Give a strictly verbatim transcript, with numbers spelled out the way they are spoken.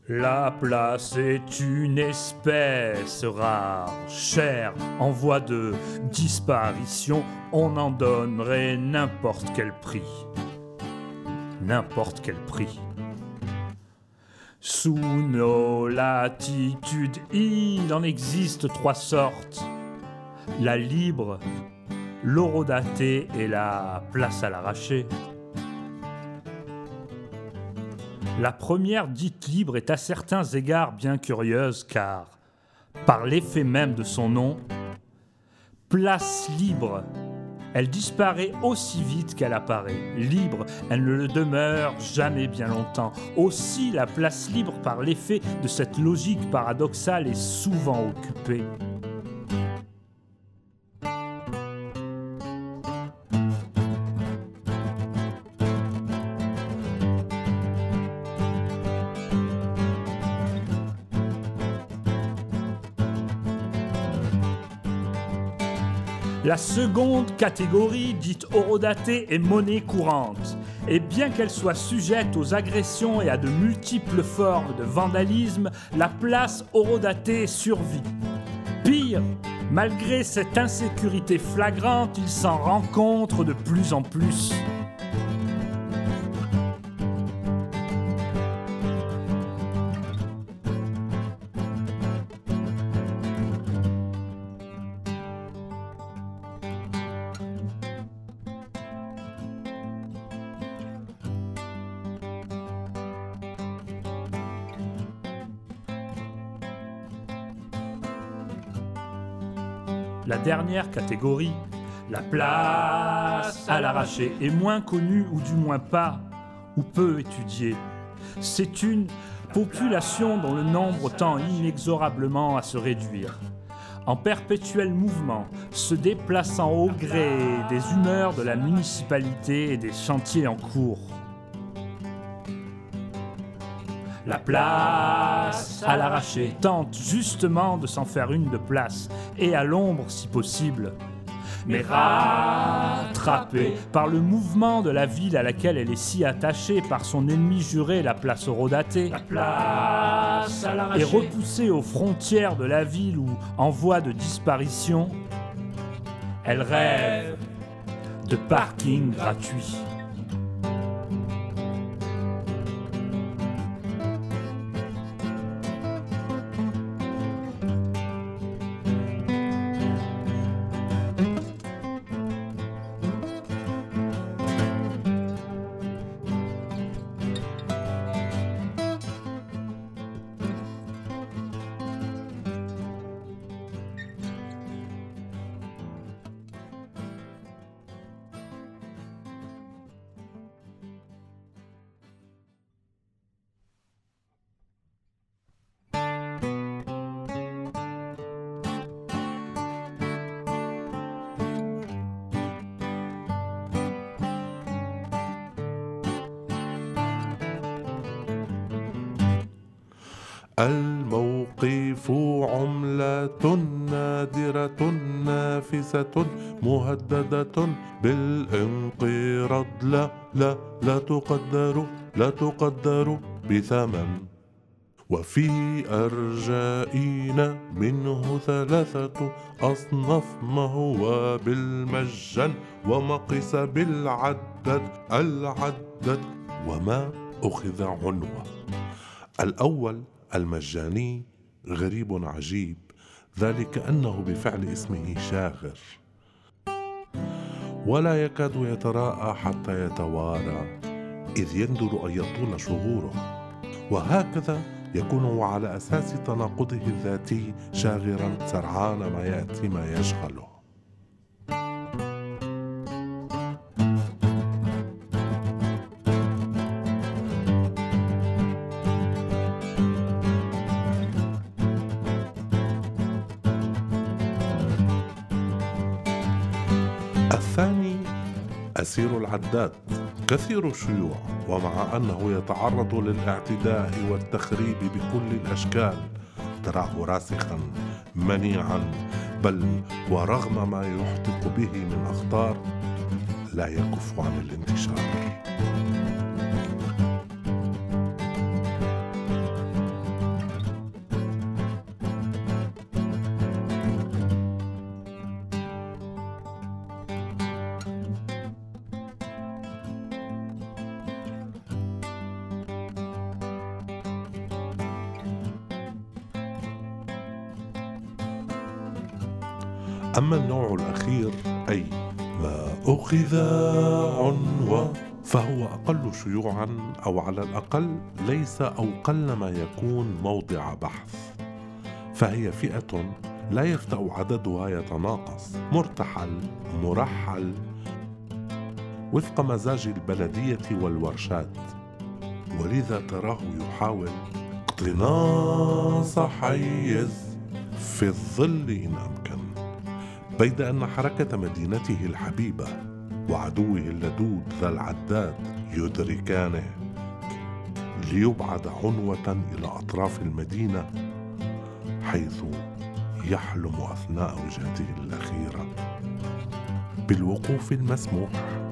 La place est une espèce rare, chère, en voie de disparition. On en donnerait n'importe quel prix. N'importe quel prix. Sous nos latitudes, il en existe trois sortes. La libre, l'orodatée et la place à l'arraché. La première dite libre est à certains égards bien curieuse car, par l'effet même de son nom, place libre, elle disparaît aussi vite qu'elle apparaît. Libre, elle ne le demeure jamais bien longtemps. Aussi, la place libre, par l'effet de cette logique paradoxale, est souvent occupée. La seconde catégorie, dite orodatée, est monnaie courante. Et bien qu'elle soit sujette aux agressions et à de multiples formes de vandalisme, la place orodatée survit. Pire, malgré cette insécurité flagrante, il s'en rencontre de plus en plus. La dernière catégorie, la place à l'arraché, est moins connue ou du moins pas, ou peu étudiée. C'est une population dont le nombre tend inexorablement à se réduire, en perpétuel mouvement, se déplaçant au gré des humeurs de la municipalité et des chantiers en cours. La place à l'arraché tente justement de s'en faire une de place, et à l'ombre si possible, mais rattrapée par le mouvement de la ville à laquelle elle est si attachée par son ennemi juré, la place orodatée, la place à l'arraché, et repoussée aux frontières de la ville ou en voie de disparition, elle rêve de parking gratuit. الموقف عملة نادرة نافسة مهددة بالانقراض لا لا لا تقدر لا تقدر بثمن وفي أرجائنا منه ثلاثة أصناف ما هو بالمجان وما قيس بالعدد العدد وما أخذ عنوة. الأول المجاني غريب عجيب، ذلك أنه بفعل اسمه شاغر ولا يكاد يتراءى حتى يتوارى إذ يندر أن يطول شهوره، وهكذا يكون على أساس تناقضه الذاتي شاغرا سرعان ما يأتي ما يشغله. الثاني أسير العداد كثير الشيوع، ومع أنه يتعرض للاعتداء والتخريب بكل الأشكال تراه راسخا منيعا، بل ورغم ما يحدق به من أخطار لا يكف عن الانتشار. أما النوع الأخير أي ما أخذ عنوة فهو أقل شيوعاً، أو على الأقل ليس أو قلما يكون موضع بحث، فهي فئة لا يفتأ عددها يتناقص، مرتحل مرحل وفق مزاج البلدية والورشات، ولذا تراه يحاول اقتناص حيز في الظل إن أمكن، بيد أن حركة مدينته الحبيبة وعدوه اللدود ذا العداد يدركانه ليبعد عنوة إلى أطراف المدينة، حيث يحلم أثناء وجهته الأخيرة بالوقوف المسموح